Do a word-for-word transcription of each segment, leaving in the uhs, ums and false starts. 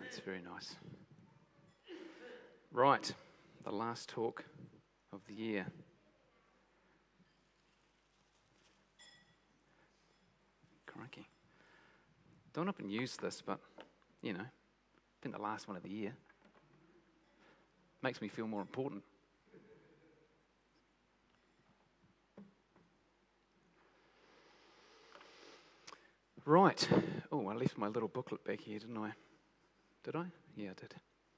That's very nice. Right, the last talk of the year. Crikey. Don't often use this, but, you know, been the last one of the year. Makes me feel more important. Right. Oh, I left my little booklet back here, didn't I? Did I? Yeah, I did.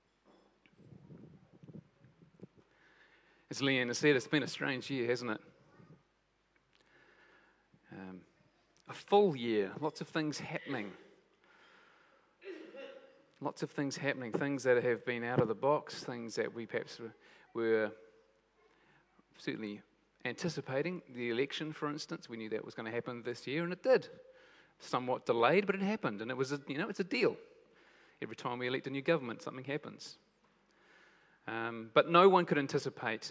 As Leanne has said, it's been a strange year, hasn't it? Um, a full year, lots of things happening. Lots of things happening, things that have been out of the box, things that we perhaps were, were certainly anticipating. The election, for instance, we knew that was going to happen this year, and it did. Somewhat delayed, but it happened, and it was, a, you know, it's a deal. Every time we elect a new government, something happens. Um, but no one could anticipate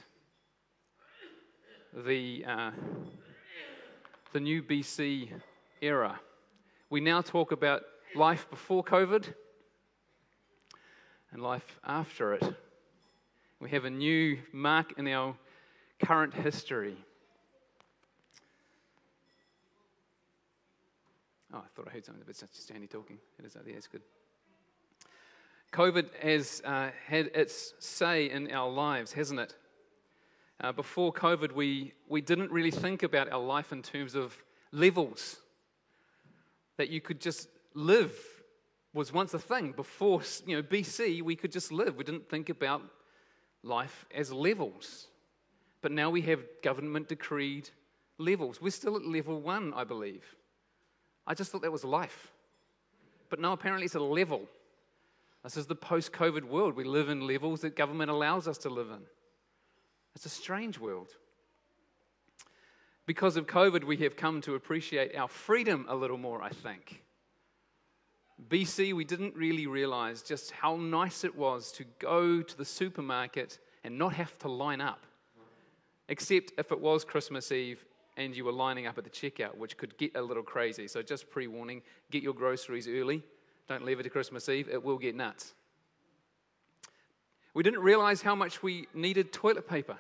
the uh, the new B C era. We now talk about life before COVID and life after it. We have a new mark in our current history. Oh, I thought I heard something, but it's just Andy talking. It is, yeah, it's good. COVID has uh, had its say in our lives, hasn't it? Uh, before COVID, we, we didn't really think about our life in terms of levels. That you could just live was once a thing. Before, you know, B C, we could just live. We didn't think about life as levels. But now we have government-decreed levels. We're still at level one, I believe. I just thought that was life. But no, apparently it's a level. This is the post-COVID world. We live in levels that government allows us to live in. It's a strange world. Because of COVID, we have come to appreciate our freedom a little more, I think. B C, we didn't really realize just how nice it was to go to the supermarket and not have to line up. Except if it was Christmas Eve and you were lining up at the checkout, which could get a little crazy. So just pre-warning, get your groceries early. Don't leave it to Christmas Eve. It will get nuts. We didn't realize how much we needed toilet paper.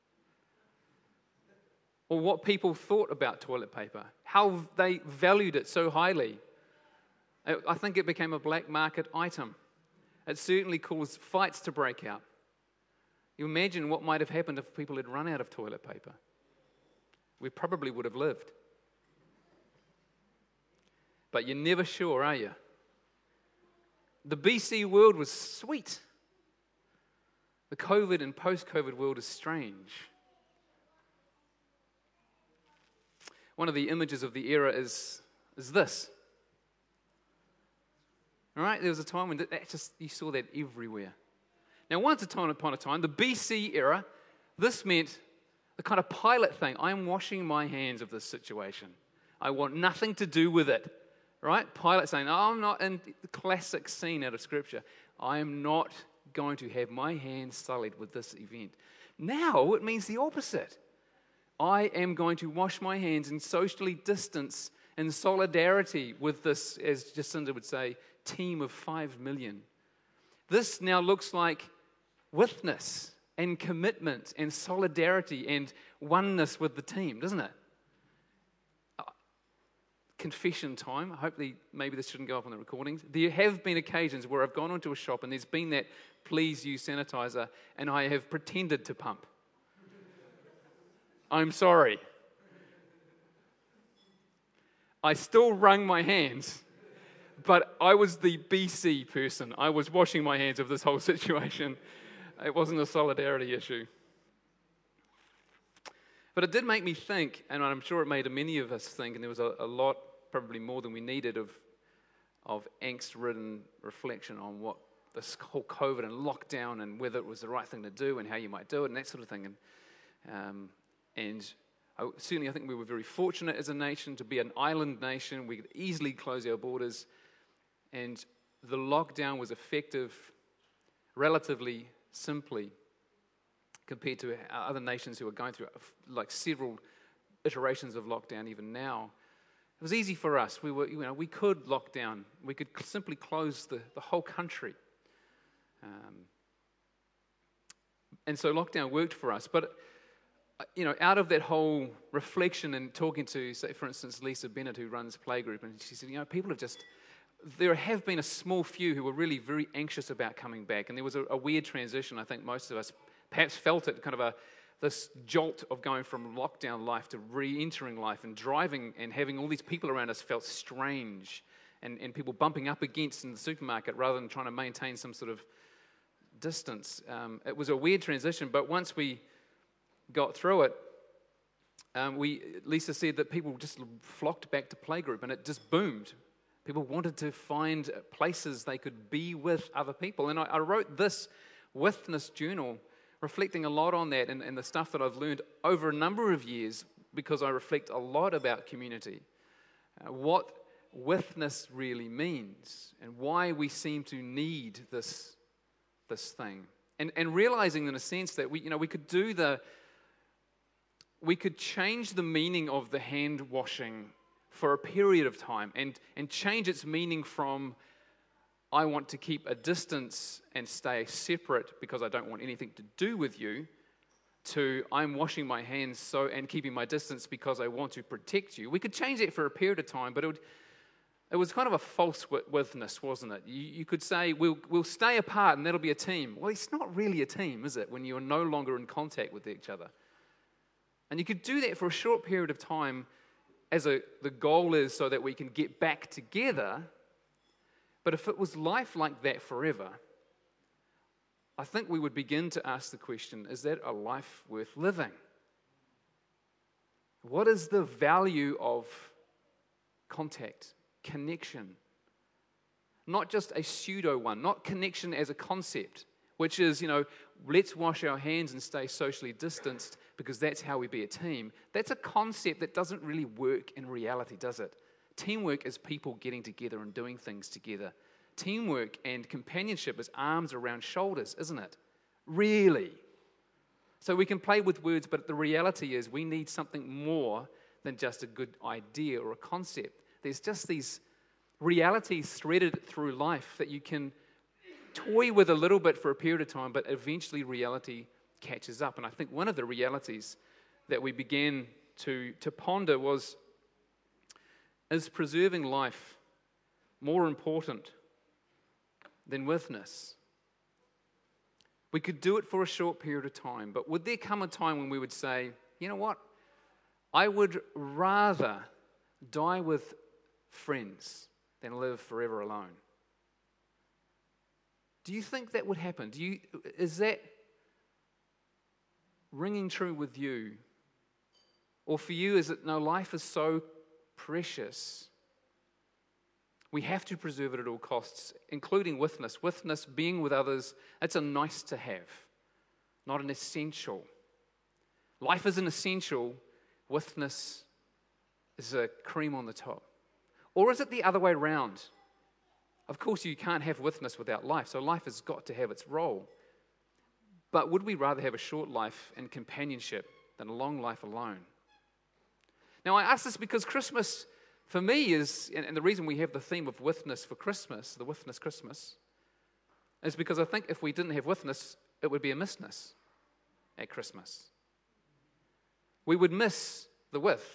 Or what people thought about toilet paper. How they valued it so highly. I think it became a black market item. It certainly caused fights to break out. You imagine what might have happened if people had run out of toilet paper. We probably would have lived. But you're never sure, are you? The B C world was sweet. The COVID and post-COVID world is strange. One of the images of the era is, is this. All right, there was a time when that just, you saw that everywhere. Now, once upon a time, the B C era, this meant the kind of Pilate thing. I'm washing my hands of this situation. I want nothing to do with it. Right? Pilate saying, oh, I'm not in the classic scene out of Scripture. I am not going to have my hands sullied with this event. Now it means the opposite. I am going to wash my hands and socially distance in solidarity with this, as Jacinda would say, team of five million. This now looks like witness and commitment and solidarity and oneness with the team, doesn't it? Confession time. Hopefully, maybe this shouldn't go up on the recordings. There have been occasions where I've gone into a shop and there's been that please use sanitizer and I have pretended to pump. I'm sorry. I still wrung my hands, but I was the B C person. I was washing my hands of this whole situation. It wasn't a solidarity issue. But it did make me think, and I'm sure it made many of us think, and there was a, a lot, probably more than we needed, of, of angst-ridden reflection on what this whole COVID and lockdown and whether it was the right thing to do and how you might do it and that sort of thing. And, um, and I, certainly I think we were very fortunate as a nation to be an island nation. We could easily close our borders. And the lockdown was effective relatively simply compared to other nations who are going through like several iterations of lockdown even now. was easy for us. We were, you know, we could lock down. We could simply close the, the whole country. Um, and so lockdown worked for us. But, you know, out of that whole reflection and talking to, say, for instance, Lisa Bennett, who runs Playgroup, and she said, you know, people have just, there have been a small few who were really very anxious about coming back. And there was a, a weird transition. I think most of us perhaps felt it, kind of a, this jolt of going from lockdown life to re-entering life, and driving and having all these people around us felt strange, and, and people bumping up against in the supermarket rather than trying to maintain some sort of distance. Um, it was a weird transition, but once we got through it, um, we Lisa said that people just flocked back to Playgroup, and it just boomed. People wanted to find places they could be with other people. And I, I wrote this Witness Journal reflecting a lot on that and, and the stuff that I've learned over a number of years, because I reflect a lot about community, uh, what witness really means, and why we seem to need this, this thing. And, and realizing in a sense that we, you know, we could do the, we could change the meaning of the hand washing for a period of time, and, and change its meaning from I want to keep a distance and stay separate because I don't want anything to do with you, to I'm washing my hands so and keeping my distance because I want to protect you. We could change it for a period of time, but it would, it was kind of a false witness, wasn't it? You, you could say, we'll, we'll stay apart and that'll be a team. Well, it's not really a team, is it, when you're no longer in contact with each other? And you could do that for a short period of time as a, the goal is so that we can get back together. But if it was life like that forever, I think we would begin to ask the question, is that a life worth living? What is the value of contact, connection? Not just a pseudo one, not connection as a concept, which is, you know, let's wash our hands and stay socially distanced because that's how we be a team. That's a concept that doesn't really work in reality, does it? Teamwork is people getting together and doing things together. Teamwork and companionship is arms around shoulders, isn't it? Really. So we can play with words, but the reality is we need something more than just a good idea or a concept. There's just these realities threaded through life that you can toy with a little bit for a period of time, but eventually reality catches up. And I think one of the realities that we began to, to ponder was, is preserving life more important than witness? We could do it for a short period of time, but would there come a time when we would say, you know what? I would rather die with friends than live forever alone. Do you think that would happen? Do you, is that ringing true with you? Or for you, is it, no, life is so precious, we have to preserve it at all costs, including witness. Witness, being with others, that's a nice to have, not an essential. Life is an essential. Witness is a cream on the top. Or is it the other way around? Of course, you can't have witness without life, so life has got to have its role. But would we rather have a short life and companionship than a long life alone? Now, I ask this because Christmas, for me, is, and the reason we have the theme of witness for Christmas, the Witness Christmas, is because I think if we didn't have witness, it would be a missness at Christmas. We would miss the with.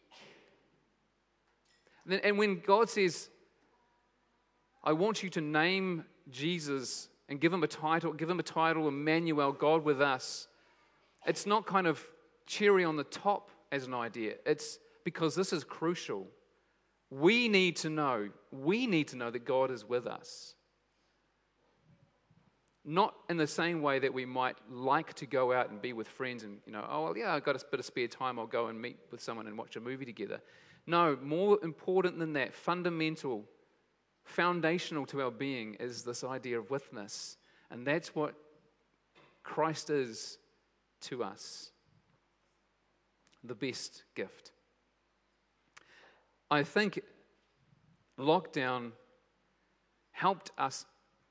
And when God says, I want you to name Jesus and give him a title, give him a title, Emmanuel, God with us, it's not kind of cherry on the top as an idea. It's because this is crucial. We need to know, we need to know that God is with us. Not in the same way that we might like to go out and be with friends and, you know, oh, well, yeah, I've got a bit of spare time, I'll go and meet with someone and watch a movie together. No, more important than that, fundamental, foundational to our being is this idea of witness. And that's what Christ is to us. The best gift. I think lockdown helped us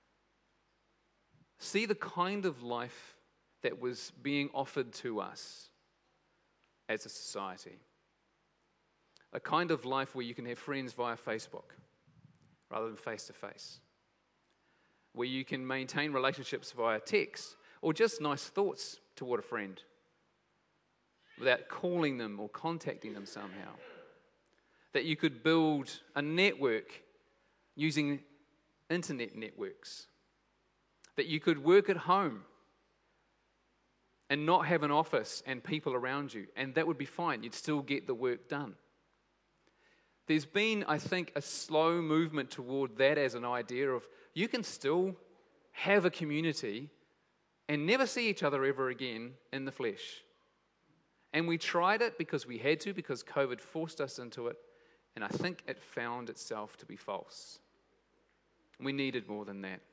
see the kind of life that was being offered to us as a society. a kind of life where you can have friends via Facebook rather than face-to-face, where you can maintain relationships via text or just nice thoughts toward a friend without calling them or contacting them somehow. That you could build a network using internet networks. That you could work at home and not have an office and people around you, and that would be fine. You'd still get the work done. There's been, I think, a slow movement toward that as an idea of you can still have a community and never see each other ever again in the flesh. And we tried it because we had to, because COVID forced us into it, and I think it found itself to be false. We needed more than that.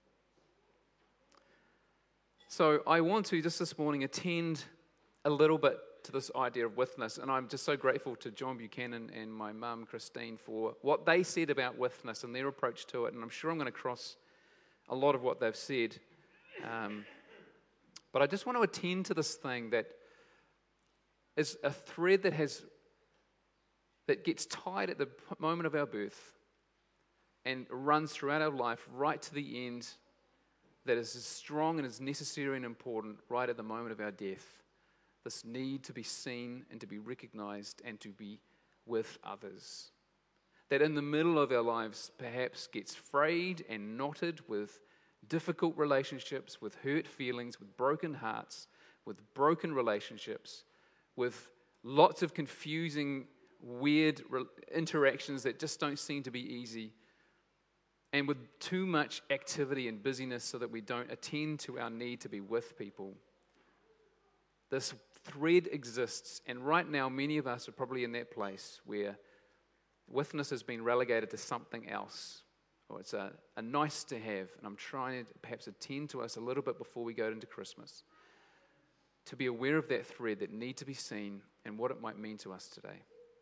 So I want to, just this morning, attend a little bit to this idea of witness, and I'm just so grateful to John Buchanan and my mum, Christine, for what they said about witness and their approach to it, and I'm sure I'm going to cross a lot of what they've said. Um, but I just want to attend to this thing that is a thread that has that gets tied at the moment of our birth and runs throughout our life right to the end, that is as strong and as necessary and important right at the moment of our death. This need to be seen and to be recognized and to be with others. That in the middle of our lives perhaps gets frayed and knotted with difficult relationships, with hurt feelings, with broken hearts, with broken relationships, with lots of confusing, weird interactions that just don't seem to be easy, and with too much activity and busyness so that we don't attend to our need to be with people. This thread exists, and right now many of us are probably in that place where witness has been relegated to something else, or it's a, a nice to have, and I'm trying to perhaps attend to us a little bit before we go into Christmas, to be aware of that thread that need to be seen and what it might mean to us today.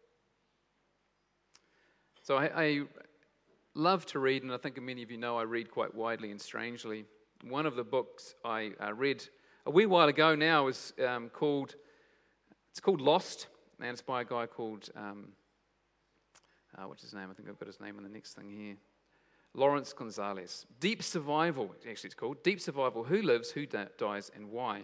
So I, I love to read, and I think many of you know I read quite widely and strangely. One of the books I uh, read a wee while ago now is um, called, it's called Lost, and it's by a guy called, um, uh, what's his name? I think I've got his name on the next thing here. Lawrence Gonzalez. Deep Survival, actually it's called. Deep Survival, Who Lives, Who Di- Dies, and Why.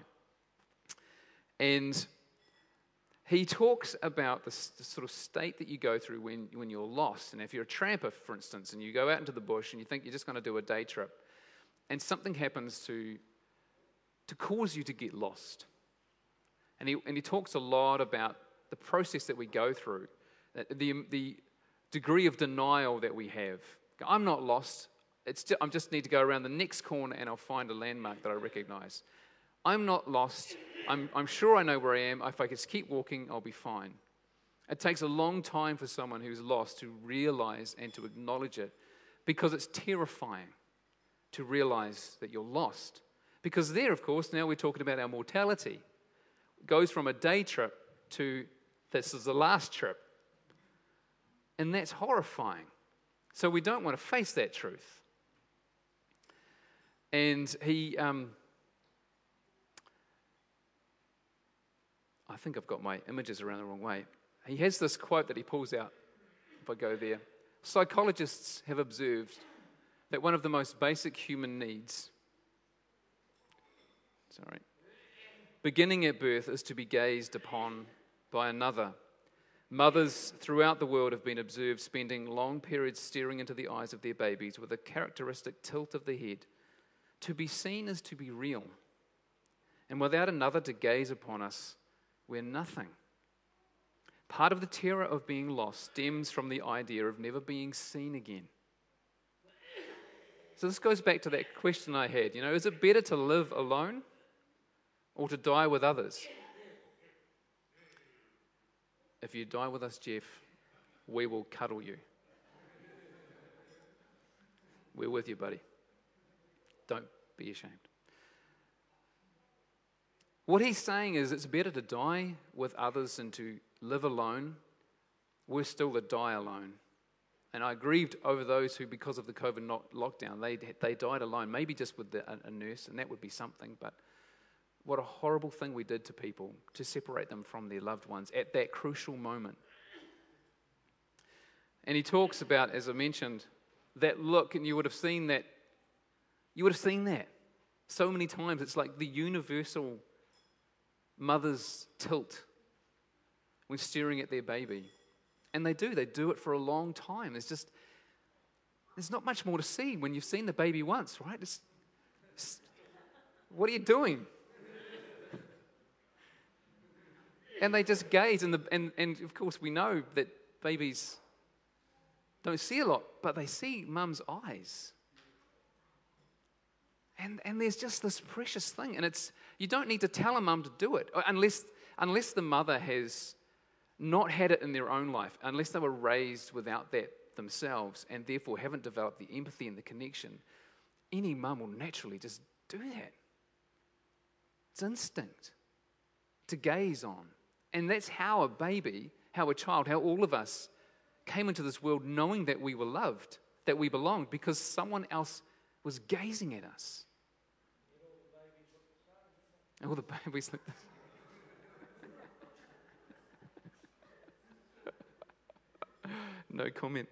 And he talks about the, the sort of state that you go through when, when you're lost. And if you're a tramper, for instance, and you go out into the bush and you think you're just going to do a day trip, and something happens to, to cause you to get lost. And he, and he talks a lot about the process that we go through, the, the degree of denial that we have. I'm not lost. It's just, I just need to go around the next corner and I'll find a landmark that I recognize. I'm not lost. I'm, I'm sure I know where I am. If I just keep walking, I'll be fine. It takes a long time for someone who's lost to realize and to acknowledge it, because it's terrifying to realize that you're lost. Because there, of course, now we're talking about our mortality. It goes from a day trip to this is the last trip. And that's horrifying. So we don't want to face that truth. And he... Um, I think I've got my images around the wrong way. He has this quote that he pulls out, if I go there. Psychologists have observed that one of the most basic human needs, sorry, beginning at birth, is to be gazed upon by another. Mothers throughout the world have been observed spending long periods staring into the eyes of their babies with a characteristic tilt of the head. To be seen is to be real. And without another to gaze upon us, we're nothing. Part of the terror of being lost stems from the idea of never being seen again. So this goes back to that question I had, you know, is it better to live alone or to die with others? If you die with us, Jeff, we will cuddle you. We're with you, buddy. Don't be ashamed. What he's saying is it's better to die with others than to live alone. We're still to die alone. And I grieved over those who, because of the COVID lockdown, they they died alone, maybe just with the, a, a nurse, and that would be something. But what a horrible thing we did to people to separate them from their loved ones at that crucial moment. And he talks about, as I mentioned, that look, and you would have seen that, you would have seen that so many times. It's like the universal mother's tilt when staring at their baby. And they do, they do it for a long time. There's just, there's not much more to see when you've seen the baby once, right? It's, it's, what are you doing? And they just gaze, and, the, and, and of course we know that babies don't see a lot, but they see mum's eyes. And, and there's just this precious thing, and it's you don't need to tell a mum to do it, unless, unless the mother has not had it in their own life, unless they were raised without that themselves, and therefore haven't developed the empathy and the connection. Any mum will naturally just do that. It's instinct to gaze on. And that's how a baby, how a child, how all of us came into this world knowing that we were loved, that we belonged, because someone else was gazing at us. And all the babies look. No comment.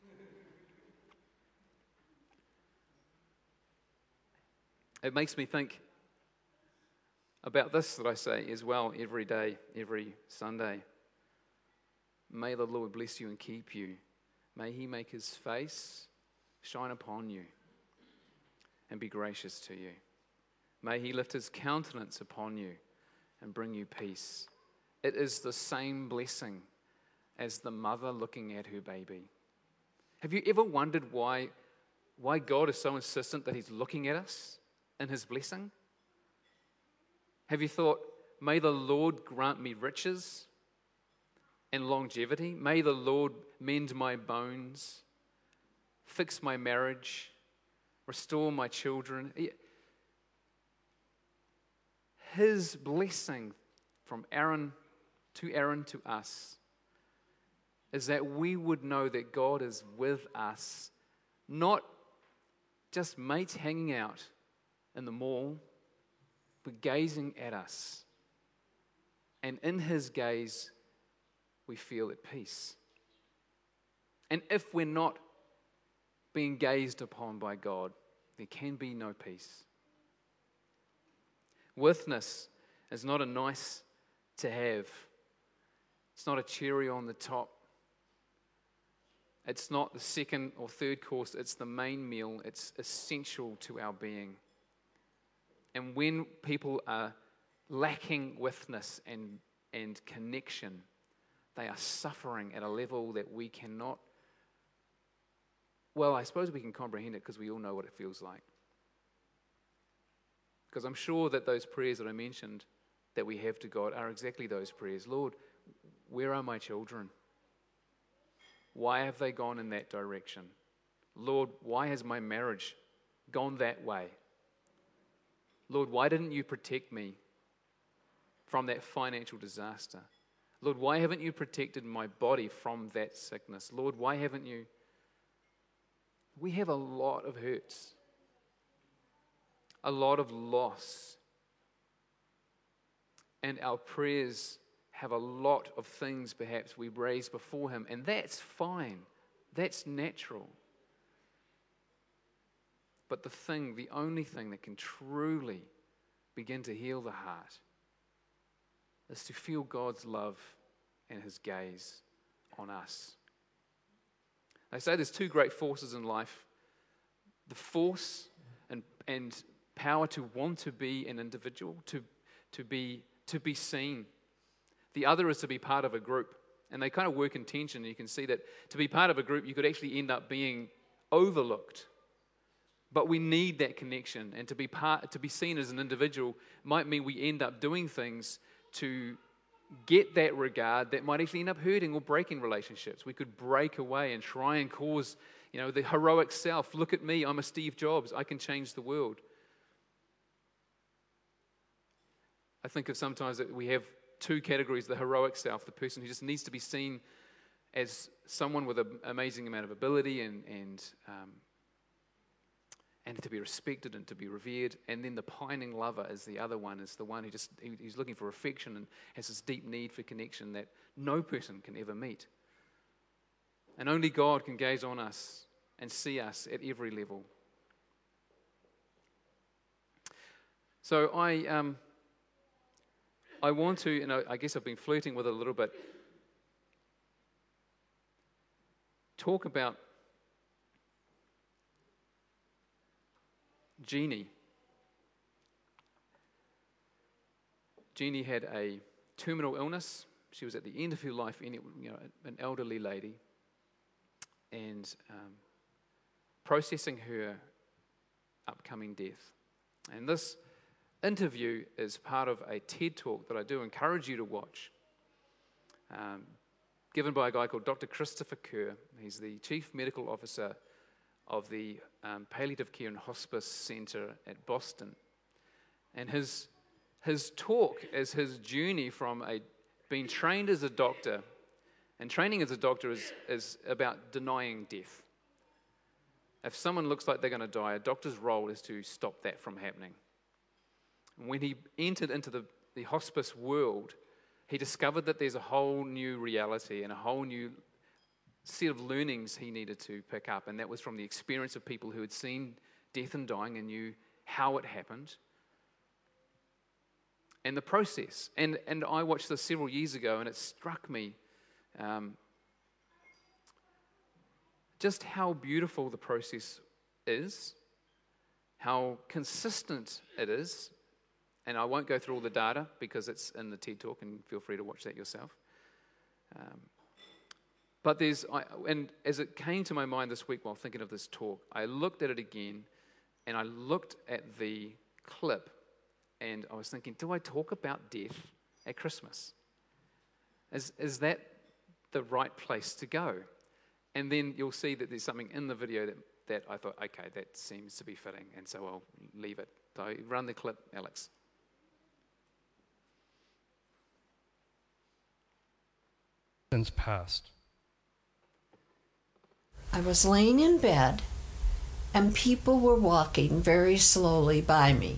It makes me think about this that I say as well every day, every Sunday. May the Lord bless you and keep you. May he make his face shine upon you and be gracious to you. May he lift his countenance upon you and bring you peace. It is the same blessing as the mother looking at her baby. Have you ever wondered why, why God is so insistent that he's looking at us in his blessing? Have you thought, may the Lord grant me riches and longevity? May the Lord mend my bones, fix my marriage, restore my children. His blessing from Aaron to Aaron to us is that we would know that God is with us, not just mates hanging out in the mall, but gazing at us. And in his gaze, we feel at peace. And if we're not being gazed upon by God, there can be no peace. Witness is not a nice to have. It's not a cherry on the top. It's not the second or third course. It's the main meal. It's essential to our being. And when people are lacking witness and, and connection, they are suffering at a level that we cannot, well, I suppose we can comprehend it because we all know what it feels like. Because I'm sure that those prayers that I mentioned that we have to God are exactly those prayers. Lord, where are my children? Why have they gone in that direction? Lord, why has my marriage gone that way? Lord, why didn't you protect me from that financial disaster? Lord, why haven't you protected my body from that sickness? Lord, why haven't you? We have a lot of hurts, a lot of loss, and our prayers have a lot of things perhaps we raise before him, and that's fine. That's natural. But the thing, the only thing that can truly begin to heal the heart is to feel God's love and his gaze on us. They say there's two great forces in life. The force and, and power to want to be an individual, to, to, be, to be seen. The other is to be part of a group. And they kind of work in tension. You can see that to be part of a group, you could actually end up being overlooked. But we need that connection, and to be part, to be seen as an individual might mean we end up doing things to get that regard that might actually end up hurting or breaking relationships. We could break away and try and cause, you know, the heroic self. Look at me, I'm a Steve Jobs. I can change the world. I think of sometimes that we have two categories: the heroic self, the person who just needs to be seen as someone with an amazing amount of ability and and um, and to be respected and to be revered. And then the pining lover is the other one, is the one who just, he's looking for affection and has this deep need for connection that no person can ever meet. And only God can gaze on us and see us at every level. So I, um, I want to, and I, I guess I've been flirting with it a little bit, talk about Jeannie. Jeannie had a terminal illness. She was at the end of her life, you know, an elderly lady, and um, processing her upcoming death. And this interview is part of a TED Talk that I do encourage you to watch, um, given by a guy called Doctor Christopher Kerr. He's the Chief Medical Officer of the um, Palliative Care and Hospice Center at Boston. And his his talk is his journey from a being trained as a doctor, and training as a doctor is, is about denying death. If someone looks like they're going to die, a doctor's role is to stop that from happening. And when he entered into the, the hospice world, he discovered that there's a whole new reality and a whole new set of learnings he needed to pick up, and that was from the experience of people who had seen death and dying and knew how it happened and the process. And and I watched this several years ago, and it struck me um, just how beautiful the process is, how consistent it is. And I won't go through all the data because it's in the TED Talk, and feel free to watch that yourself. Um, but there's, I, and as it came to my mind this week while thinking of this talk, I looked at it again, and I looked at the clip, and I was thinking, do I talk about death at Christmas? Is, is that the right place to go? And then you'll see that there's something in the video that, that I thought, okay, that seems to be fitting, and so I'll leave it. So run the clip, Alex. Since past. I was laying in bed, and people were walking very slowly by me.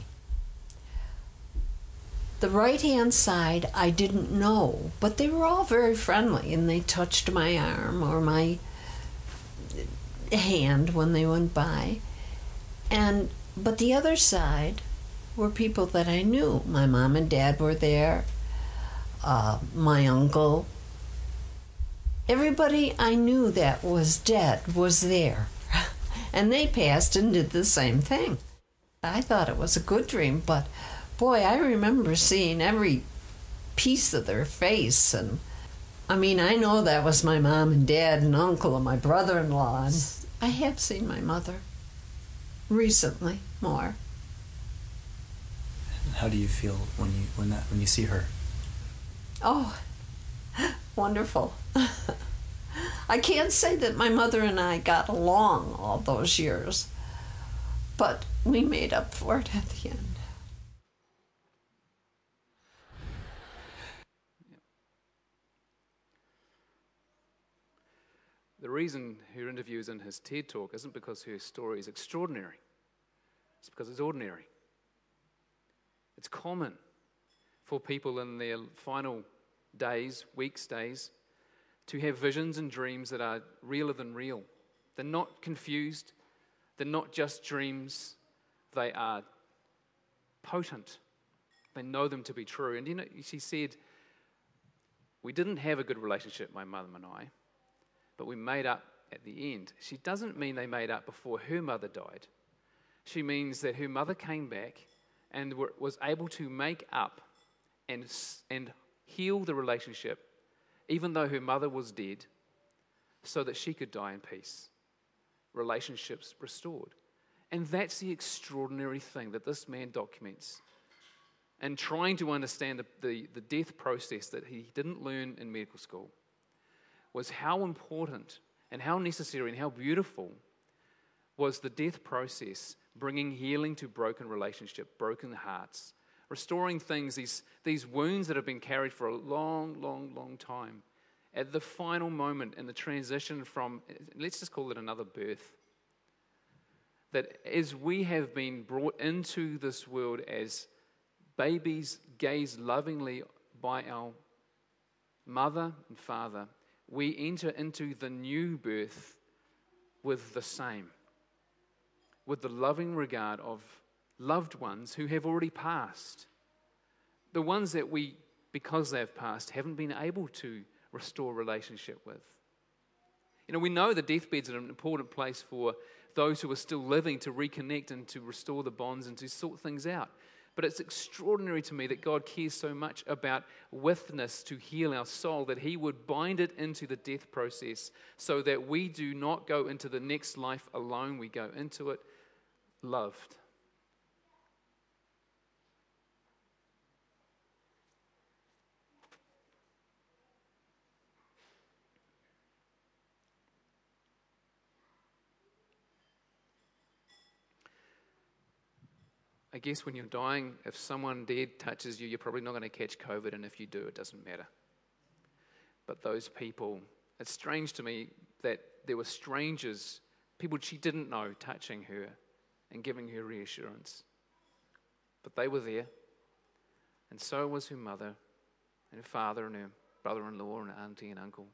The right-hand side I didn't know, but they were all very friendly, and they touched my arm or my hand when they went by. And but the other side were people that I knew. My mom and dad were there, uh, my uncle. Everybody I knew that was dead was there. And they passed and did the same thing. I thought it was a good dream, but boy, I remember seeing every piece of their face. And I mean, I know that was my mom and dad and uncle and my brother-in-law. And I have seen my mother recently more. How do you feel when you when that when you see her? Oh, wonderful. I can't say that my mother and I got along all those years, but we made up for it at the end. The reason her interview is in his TED Talk isn't because her story is extraordinary. It's because it's ordinary. It's common for people in their final days, weeks, days, to have visions and dreams that are realer than real. They're not confused. They're not just dreams. They are potent. They know them to be true. And you know, she said, we didn't have a good relationship, my mother and I, but we made up at the end. She doesn't mean they made up before her mother died. She means that her mother came back and were, was able to make up and, and heal the relationship, even though her mother was dead, so that she could die in peace. Relationships restored. And that's the extraordinary thing that this man documents. And trying to understand the, the, the death process that he didn't learn in medical school was how important and how necessary and how beautiful was the death process, bringing healing to broken relationship, broken hearts, restoring things, these, these wounds that have been carried for a long, long, long time. At the final moment in the transition from, let's just call it another birth, that as we have been brought into this world as babies gazed lovingly by our mother and father, we enter into the new birth with the same, with the loving regard of loved ones who have already passed. The ones that we, because they've passed, haven't been able to restore relationship with. You know, we know the deathbed's an important place for those who are still living to reconnect and to restore the bonds and to sort things out. But it's extraordinary to me that God cares so much about witness to heal our soul, that He would bind it into the death process so that we do not go into the next life alone. We go into it loved. I guess when you're dying, if someone dead touches you, you're probably not going to catch COVID, and if you do, it doesn't matter. But those people, it's strange to me that there were strangers, people she didn't know, touching her and giving her reassurance. But they were there, and so was her mother and her father and her brother-in-law and auntie and uncle,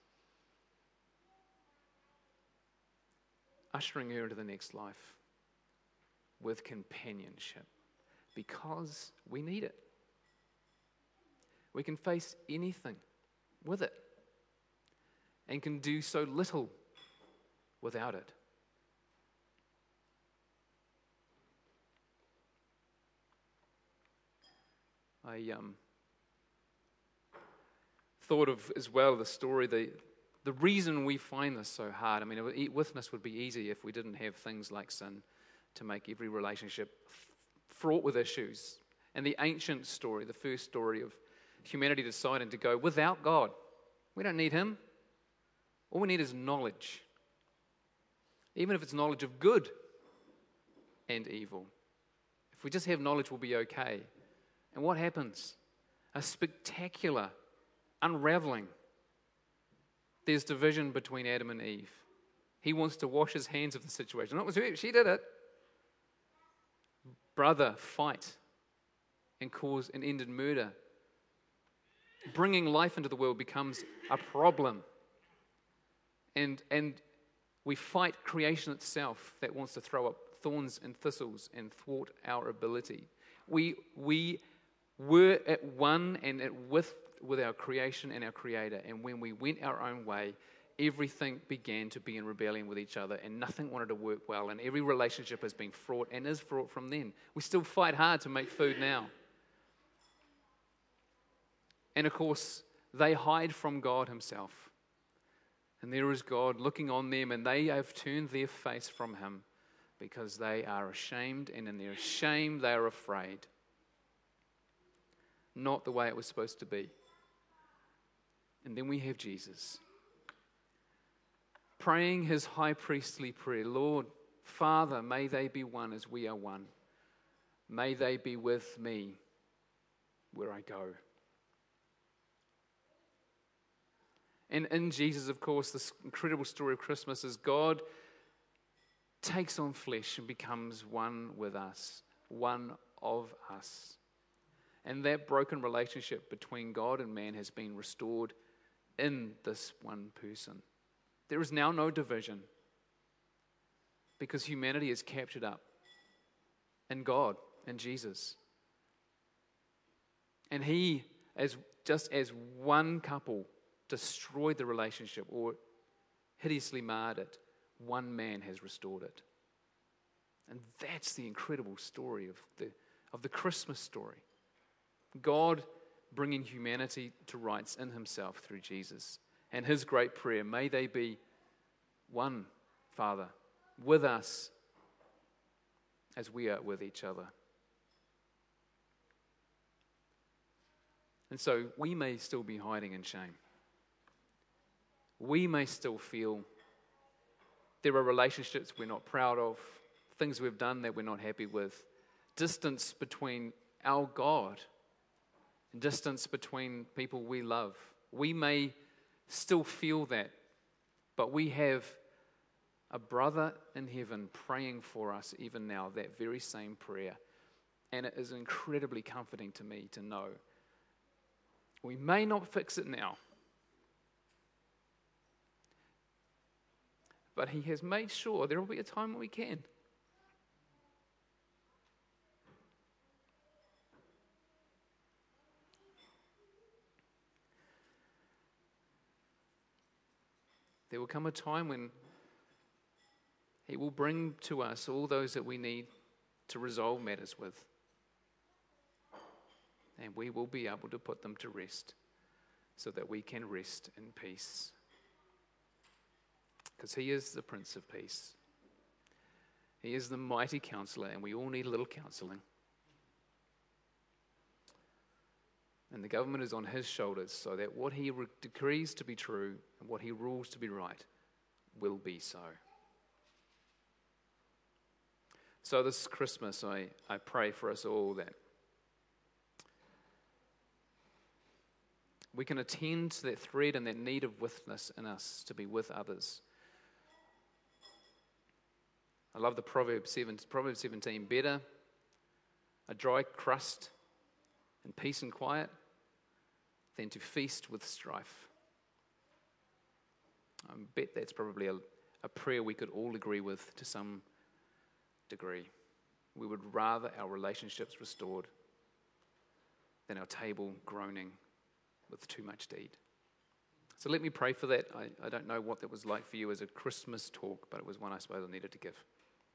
ushering her into the next life with companionship, because we need it. We can face anything with it and can do so little without it. I um, thought of as well the story, the, the reason we find this so hard. I mean, witness would be easy if we didn't have things like sin to make every relationship fraught with issues. And the ancient story, the first story of humanity deciding to go without God. We don't need Him. All we need is knowledge. Even if it's knowledge of good and evil. If we just have knowledge, we'll be okay. And what happens? A spectacular unraveling. There's division between Adam and Eve. He wants to wash his hands of the situation. Not was her, she did it. Brother fight and cause and ended murder. Bringing life into the world becomes a problem. And, and we fight creation itself that wants to throw up thorns and thistles and thwart our ability. We, we were at one and at with, with our creation and our Creator. And when we went our own way, everything began to be in rebellion with each other, and nothing wanted to work well, and every relationship has been fraught and is fraught from then. We still fight hard to make food now. And of course, they hide from God Himself. And there is God looking on them, and they have turned their face from Him because they are ashamed, and in their shame they are afraid. Not the way it was supposed to be. And then we have Jesus praying His high priestly prayer, Lord, Father, may they be one as we are one. May they be with me where I go. And in Jesus, of course, this incredible story of Christmas is God takes on flesh and becomes one with us, one of us. And that broken relationship between God and man has been restored in this one person. There is now no division because humanity is captured up in God and Jesus. And He, as just as one couple destroyed the relationship or hideously marred it, one man has restored it. And that's the incredible story of the, of the Christmas story. God bringing humanity to rights in Himself through Jesus. And His great prayer, may they be one, Father, with us as we are with each other. And so we may still be hiding in shame. We may still feel there are relationships we're not proud of, things we've done that we're not happy with, distance between our God, distance between people we love. We may still feel that, but we have a brother in heaven praying for us even now, that very same prayer. And it is incredibly comforting to me to know we may not fix it now, but he has made sure there will be a time when we can. There will come a time when he will bring to us all those that we need to resolve matters with. And we will be able to put them to rest so that we can rest in peace. Because he is the Prince of Peace. He is the mighty counselor, and we all need a little counseling. And the government is on his shoulders so that what he re- decrees to be true and what he rules to be right will be so. So this Christmas, I, I pray for us all that we can attend to that thread and that need of witness in us to be with others. I love the Proverbs seven, Proverbs seventeen, better a dry crust and peace and quiet than to feast with strife. I bet that's probably a, a prayer we could all agree with to some degree. We would rather our relationships restored than our table groaning with too much to eat. So let me pray for that. I, I don't know what that was like for you as a Christmas talk, but it was one I suppose I needed to give.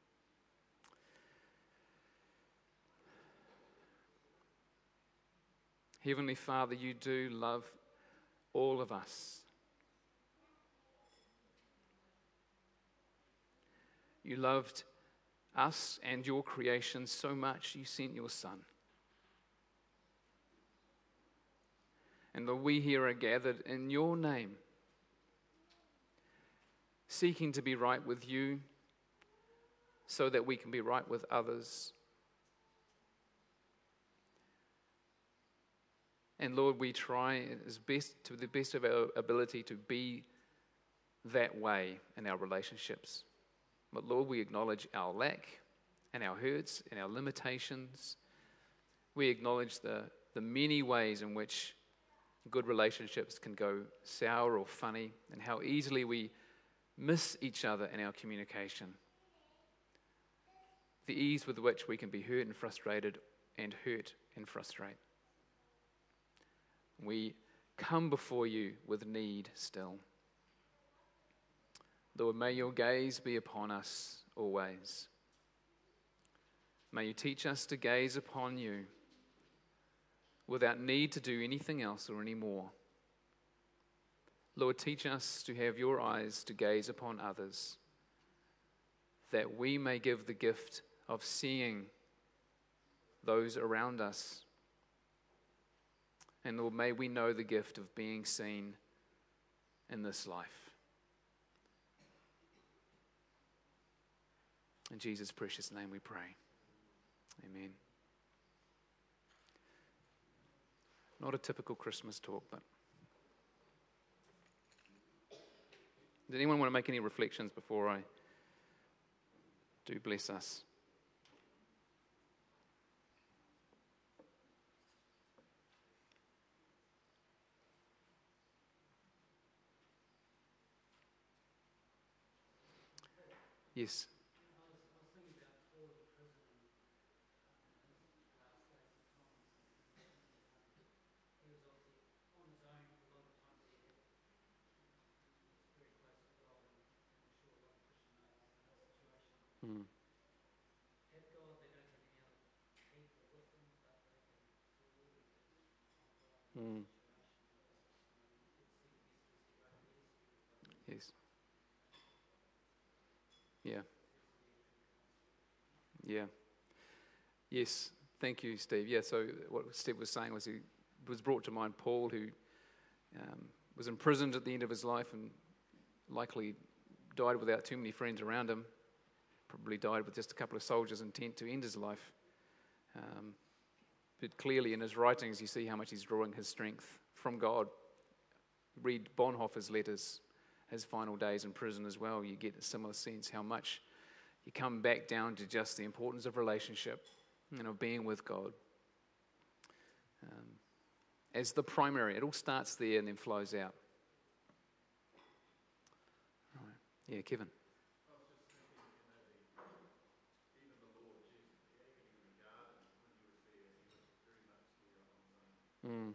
Heavenly Father, you do love all of us. You loved us and your creation so much, you sent your Son. And Lord, we here are gathered in your name, seeking to be right with you so that we can be right with others. And Lord, we try as best to the best of our ability to be that way in our relationships. But Lord, we acknowledge our lack and our hurts and our limitations. We acknowledge the, the many ways in which good relationships can go sour or funny, and how easily we miss each other in our communication. The ease with which we can be hurt and frustrated and hurt and frustrate. We come before you with need still. Lord, may your gaze be upon us always. May you teach us to gaze upon you without need to do anything else or any more. Lord, teach us to have your eyes to gaze upon others, that we may give the gift of seeing those around us. And Lord, may we know the gift of being seen in this life. In Jesus' precious name we pray. Amen. Not a typical Christmas talk, but does anyone want to make any reflections before I do bless us? Yes. Mm. Mm. Yes. Yeah. Yeah. Yes. Thank you, Steve. Yeah, so what Steve was saying was he was brought to mind Paul, who um, was imprisoned at the end of his life and likely died without too many friends around him. Probably died with just a couple of soldiers intent to end his life. Um, but clearly in his writings you see how much he's drawing his strength from God. Read Bonhoeffer's letters, his final days in prison as well. You get a similar sense how much you come back down to just the importance of relationship and of being with God. Um, as the primary, it all starts there and then flows out. All right. Yeah, Kevin. Mm.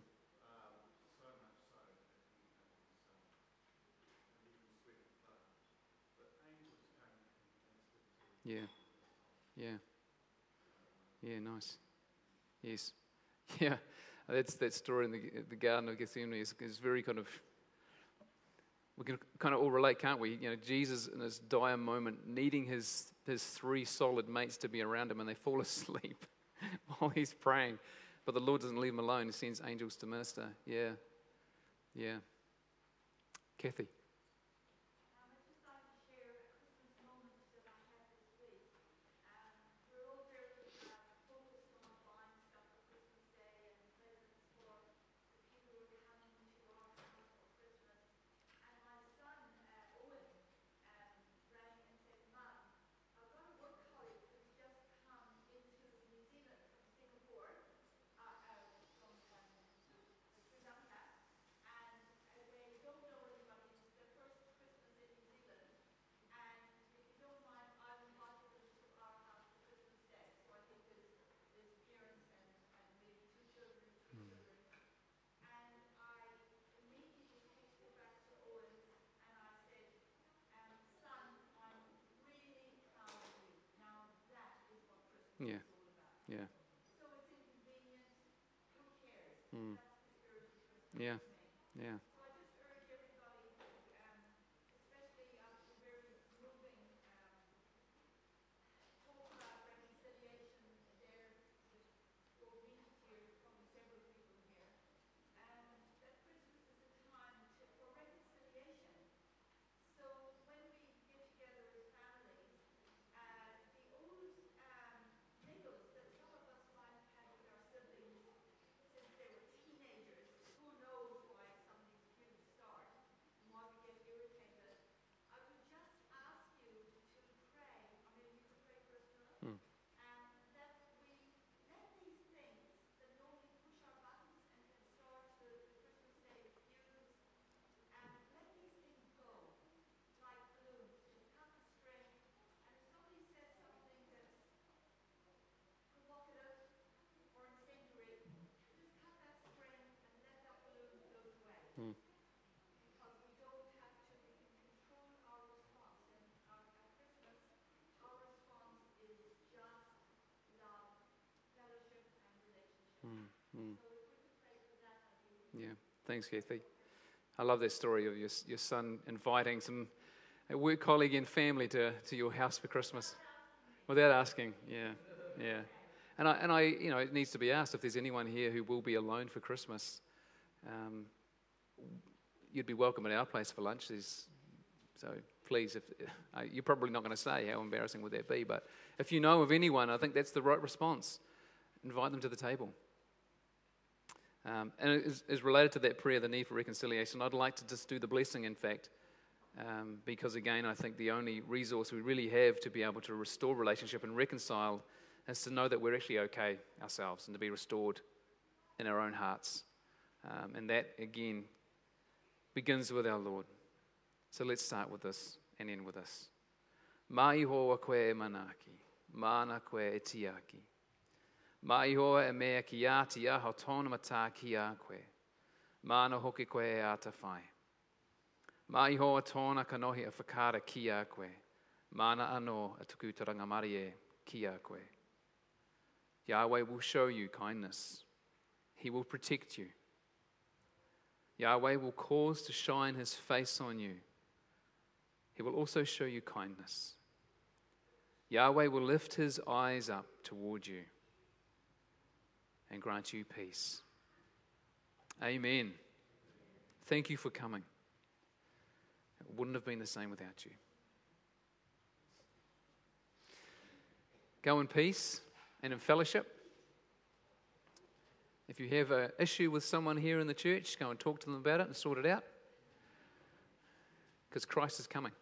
Yeah. Yeah. Yeah, nice. Yes. Yeah. That's that story in the, the Garden of Gethsemane is, is very kind of, we can kind of all relate, can't we? You know, Jesus in his dire moment, needing his, his three solid mates to be around him, and they fall asleep while he's praying. But the Lord doesn't leave him alone. He sends angels to minister. Yeah. Yeah. Kathy. Yeah. Yeah. Mm. Yeah. Yeah. Mm. Mm. Mm. Mm. Yeah. Thanks, Kathy. I love that story of your your son inviting some a work colleague and family to, to your house for Christmas without asking. Yeah, yeah. And I and I you know it needs to be asked if there's anyone here who will be alone for Christmas. Um, you'd be welcome at our place for lunch. There's, so please, if uh, you're probably not going to say how embarrassing would that be, but if you know of anyone, I think that's the right response. Invite them to the table. Um, and it is, is related to that prayer, the need for reconciliation. I'd like to just do the blessing, in fact, um, because again, I think the only resource we really have to be able to restore relationship and reconcile is to know that we're actually okay ourselves and to be restored in our own hearts. Um, and that, again, begins with our Lord. So let's start with this and end with this. Mai hoa koe e manaki, mana koe e tiaki. Mai hoa e mea ki ātia hau tōna mata ki a koe. Mana hoki koe e ata whai. Mai hoa tōna kanohi a whakara ki a koe. Mana anō a tuku taranga marie ki a koe. Yahweh will show you kindness. He will protect you. Yahweh will cause to shine his face on you. He will also show you kindness. Yahweh will lift his eyes up toward you and grant you peace. Amen. Thank you for coming. It wouldn't have been the same without you. Go in peace and in fellowship. If you have an issue with someone here in the church, go and talk to them about it and sort it out. Because Christ is coming.